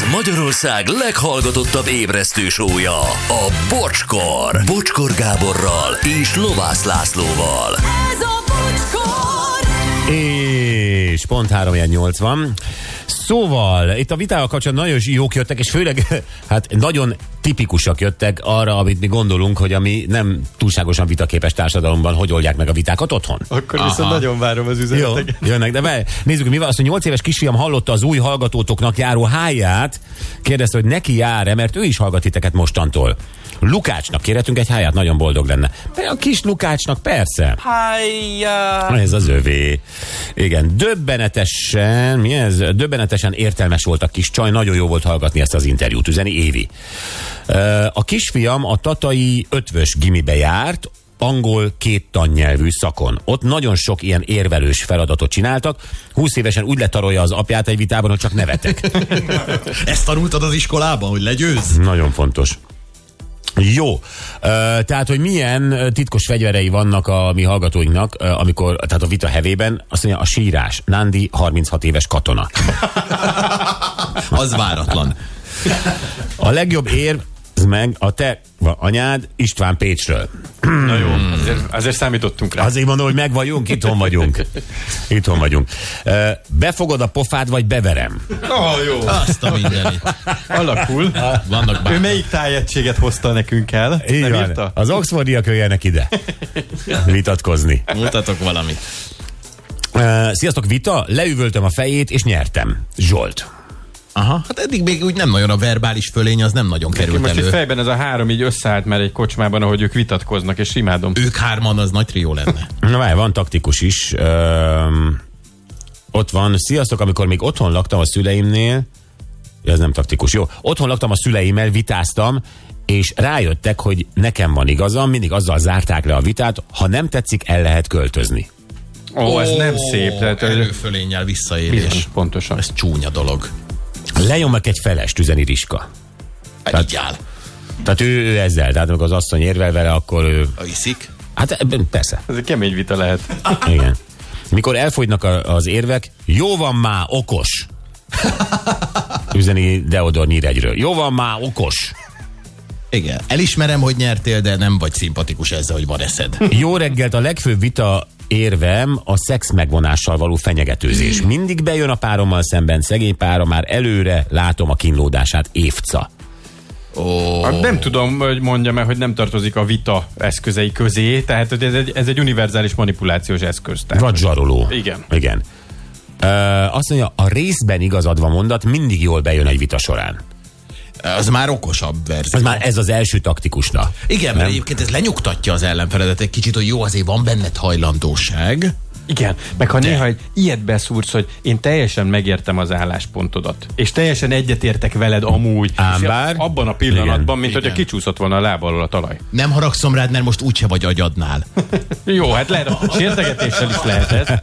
Ez Magyarország leghallgatottabb ébresztő show-ja, a Bocskor. Bocskor Gáborral és Lovász Lászlóval. Ez a Bocskor! És pont 3:80. Szóval, itt a vitával kapcsolatban nagyon jók jöttek, és főleg hát nagyon tipikusak jöttek arra, amit mi gondolunk, hogy ami nem túlságosan vitaképes társadalomban, hogy oldják meg a vitákat otthon. Akkor viszont nagyon várom az üzeneteket. Jó, jönnek, de nézzük, mi van. Azt, hogy 8 éves kisfiam hallotta az új hallgatótoknak járó háját, kérdezte, hogy neki jár-e, mert ő is hallgat titeket mostantól. Lukácsnak kérhetünk egy háját, nagyon boldog lenne. De a kis Lukácsnak persze. Hájjá! Ez az övé. Igen, döbbenetesen, mi ez? Döbbenetesen értelmes volt a kis csaj, nagyon jó volt hallgatni ezt az interjút, üzeni Évi. A kisfiam a tatai 5-ös gimibe járt, angol 2 tannyelvű szakon. Ott nagyon sok ilyen érvelős feladatot csináltak. 20 évesen úgy letarolja az apját egy vitában, hogy csak nevetek. Ezt tanultad az iskolában, hogy legyőzz? Nagyon fontos. Jó, tehát, hogy milyen titkos fegyverei vannak a mi hallgatóinknak, amikor, tehát a vita hevében, azt mondja, a sírás. Nándi 36 éves katona. Az váratlan. A legjobb érv meg a te anyád István Pécsről. Na jó, azért számítottunk rá. Azért mondom, hogy megvagyunk, itthon vagyunk. Itthon vagyunk. Befogod a pofád, vagy beverem? Jó. Azt a mindenit. Alakul. Vannak Ő melyik tájegységet hozta nekünk el? Így Nem van. írta? Az oxfordiak jöjjenek ide vitatkozni. Mutatok valamit. Sziasztok, vita, leüvöltöm a fejét, és nyertem. Zsolt. Aha, hát eddig még úgy nem nagyon a verbális fölény, az nem nagyon került Most elő. itt fejben ez a 3 így összeállt már egy kocsmában, ahogy ők vitatkoznak, és imádom. Ők 3-an, az nagy trió lenne. Na várj, van taktikus is. Ott van, sziasztok, amikor még otthon laktam a szüleimnél, ez nem taktikus, jó. Otthon laktam a szüleimmel, vitáztam, és rájöttek, hogy nekem van igazam, mindig azzal zárták le a vitát, ha nem tetszik, el lehet költözni. Ó, ez nem szép. Tehát, Erőfölénnyel visszaélés. bizony, pontosan. Ez csúnya dolog. Lenyomok egy felest, üzeni Riska. Így áll. Tehát ő ezzel, tehát amikor az asszony érvel vele, akkor ő... Iszik? Hát ebben persze. Ez egy kemény vita lehet. Igen. Mikor elfogynak az érvek, jó van már, okos. Üzeni Deodor Nyíregyről. Jó van már, okos. Igen. Elismerem, hogy nyertél, de nem vagy szimpatikus ezzel, hogy van eszed. Jó reggelt, a legfőbb vita érvem a szex megvonással való fenyegetőzés. Mindig bejön a párommal szemben, szegény párom, már előre látom a kínlódását, évca. Hát nem tudom, hogy mondjam el, hogy nem tartozik a vita eszközei közé, tehát hogy ez egy univerzális manipulációs eszköz. Vagy zsaroló. Igen. Igen. Azt mondja, a részben igazad van mondat mindig jól bejön egy vita során. Az már okosabb verzió. Ez az első taktikusna. Igen, mert egyébként ez lenyugtatja az ellenfeledet egy kicsit, hogy jó, azért van benned hajlandóság. Igen, meg ha néha egy ilyet beszúrsz, hogy én teljesen megértem az álláspontodat, és teljesen egyetértek veled amúgy, Ám és bár, abban a pillanatban, igen, mint hogyha kicsúszott volna a láb alól a talaj. Nem haragszom rád, mert most úgyse vagy agyadnál. Jó, hát lehet, sértegetéssel is lehet ez.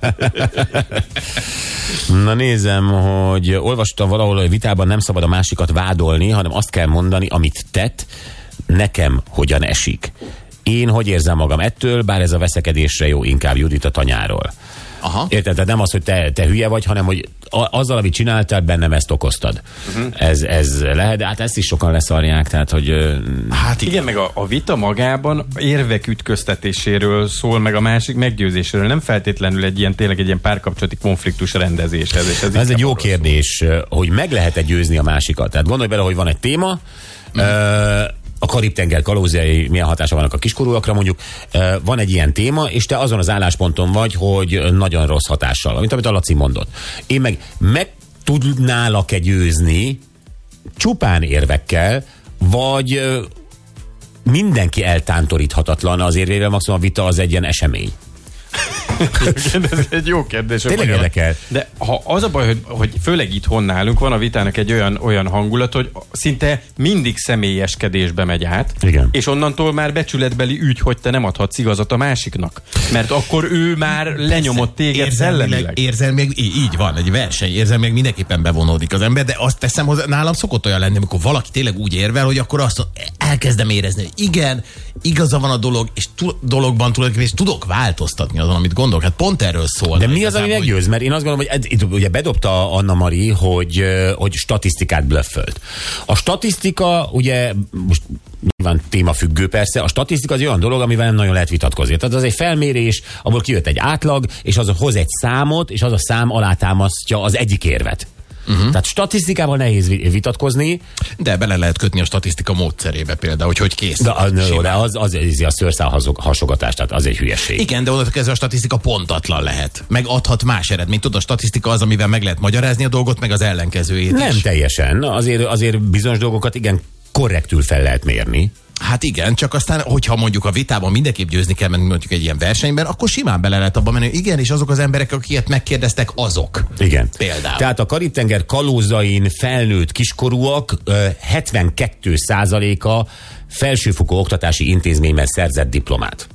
Na nézem, hogy olvastam valahol, hogy vitában nem szabad a másikat vádolni, hanem azt kell mondani, amit tett, nekem hogyan esik. Én hogy érzem magam ettől, bár ez a veszekedésre jó, inkább Judit a tanyáról. Aha. Érted? Tehát nem az, hogy te hülye vagy, hanem hogy azzal, amit csináltál, bennem ezt okoztad. Ez lehet, de hát ezt is sokan leszarják, tehát hogy... Hát Igen, meg a vita magában érvek ütköztetéséről szól, meg a másik meggyőzéséről, nem feltétlenül tényleg egy ilyen párkapcsolati konfliktus rendezéshez. Ez egy jó kérdés, hogy meg lehet-e győzni a másikat. Tehát gondolj bele, hogy van egy téma, a Karib-tenger kalózjai milyen hatása vannak a kiskorúakra, mondjuk van egy ilyen téma, és te azon az állásponton vagy, hogy nagyon rossz hatással, mint amit a Laci mondott. Én meg tudnálak-e győzni csupán érvekkel, vagy mindenki eltántoríthatatlan az érvével, maximum a vita az egy ilyen esemény. Ez egy jó kérdés. Tényleg érdekel. De ha az a baj, hogy főleg itthon nálunk van a vitának egy olyan hangulat, hogy szinte mindig személyeskedésbe megy át, igen. És onnantól már becsületbeli ügy, hogy te nem adhatsz igazat a másiknak. Mert akkor ő már lenyomott téged szellemileg. Érzelmileg, így van, egy verseny, érzelmileg mindenképpen bevonódik az ember, de azt teszem, hogy nálam szokott olyan lenni, amikor valaki tényleg úgy érvel, hogy akkor azt mondja, elkezdem érezni, hogy igen, igaza van a dolog, és dologban tulajdonképpen tudok változtatni azon, amit gondolok. Hát pont erről szól. De mi az, ami meggyőz? Mert én azt gondolom, hogy itt ugye bedobta Anna Mari, hogy statisztikát blöffölt. A statisztika, ugye, most nyilván témafüggő persze, a statisztika az olyan dolog, amivel nem nagyon lehet vitatkozni. Tehát az egy felmérés, abból kijött egy átlag, és az hoz egy számot, és az a szám alátámasztja az egyik érvet. Tehát statisztikával nehéz vitatkozni. De bele lehet kötni a statisztika módszerébe például, hogy készül. De az a szőrszál hasogatás, tehát az egy hülyeség. Igen, de onnantól kezdve a statisztika pontatlan lehet. Meg adhat más eredményt. Tudod, a statisztika az, amivel meg lehet magyarázni a dolgot, meg az ellenkezőjét Nem is. teljesen. Azért bizonyos dolgokat igen korrektül fel lehet mérni. Hát igen, csak aztán, hogyha mondjuk a vitában mindenképp győzni kell menni mondjuk egy ilyen versenyben, akkor simán bele lehet abba menni, hogy igen, és azok az emberek, akiket megkérdeztek, azok. Igen. Például. Tehát a Karib-tenger kalózain felnőtt kiskorúak 72%-a felsőfokú oktatási intézményben szerzett diplomát.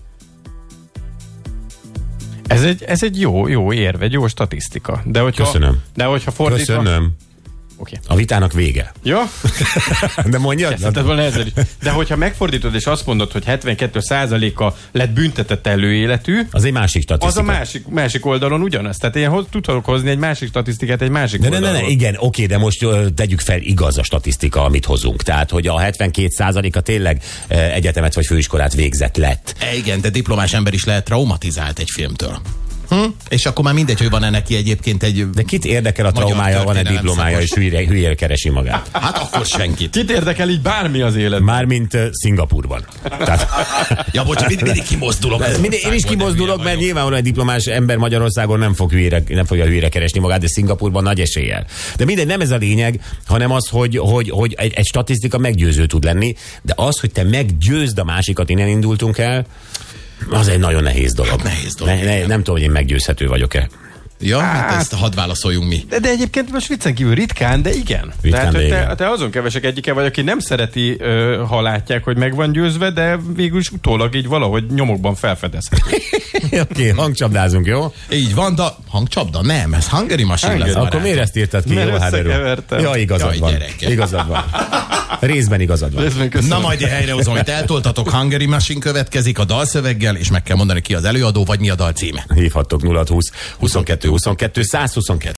Ez egy jó érv, egy jó statisztika. De hogyha, Köszönöm. De hogyha fordítva... Köszönöm. Okay. A vitának vége. Jó? De mondjad? De hogyha megfordítod, és azt mondod, hogy 72%-a lett büntetett előéletű, Az egy másik statisztika. az a másik oldalon ugyanaz. Tehát én tudok hozni egy másik statisztikát egy másik oldalon. Ne, igen, oké, de most tegyük fel, igaz a statisztika, amit hozunk. Tehát, hogy a 72%-a tényleg egyetemet vagy főiskolát végzett lett. Igen, de diplomás ember is lehet traumatizált egy filmtől. És akkor már mindegy, hogy van-e neki egyébként egy... De kit érdekel a traumája, van-e diplomája, és hülyére keresi magát? Hát akkor senkit. Kit érdekel így bármi az életben? Mármint Szingapurban. Tehát, Ja, bocs, mindig kimozdulok. én is kimozdulok, mert nyilvánvalóan egy diplomás ember Magyarországon nem fogja hülyére keresni magát, de Szingapurban nagy eséllyel. De mindegy, nem ez a lényeg, hanem az, hogy egy statisztika meggyőző tud lenni, de az, hogy te meggyőzd a másikat, innen indultunk el, az egy nagyon nehéz dolog. Hát nehéz dolog. Nem tudom, hogy én meggyőzhető vagyok-e. Ja, hát ezt hadd válaszoljunk mi. De egyébként most viccen kívül ritkán, de igen. Ritkán, Tehát, de hogy igen. te azon kevesek egyike vagy, aki nem szereti, ha látják, hogy meg van győzve, de végül is utólag így valahogy nyomokban felfedezhető. Oké, hangcsapdázunk, jó? Így van, de hangcsapda? Nem, ez Hungary Machine lesz. Akkor miért ezt írtad ki? Mert Jó, Háderú? összekevertem. Ja, igazad Jaj, van. gyerekek. Igazad van. Részben igazad van. Na majd én helyrehozom, hogy eltoltatok, Hungary Machine következik a dalszöveggel, és meg kell mondani ki az előadó, vagy mi a dal címe. Hívhattok 0-20 22 22 122.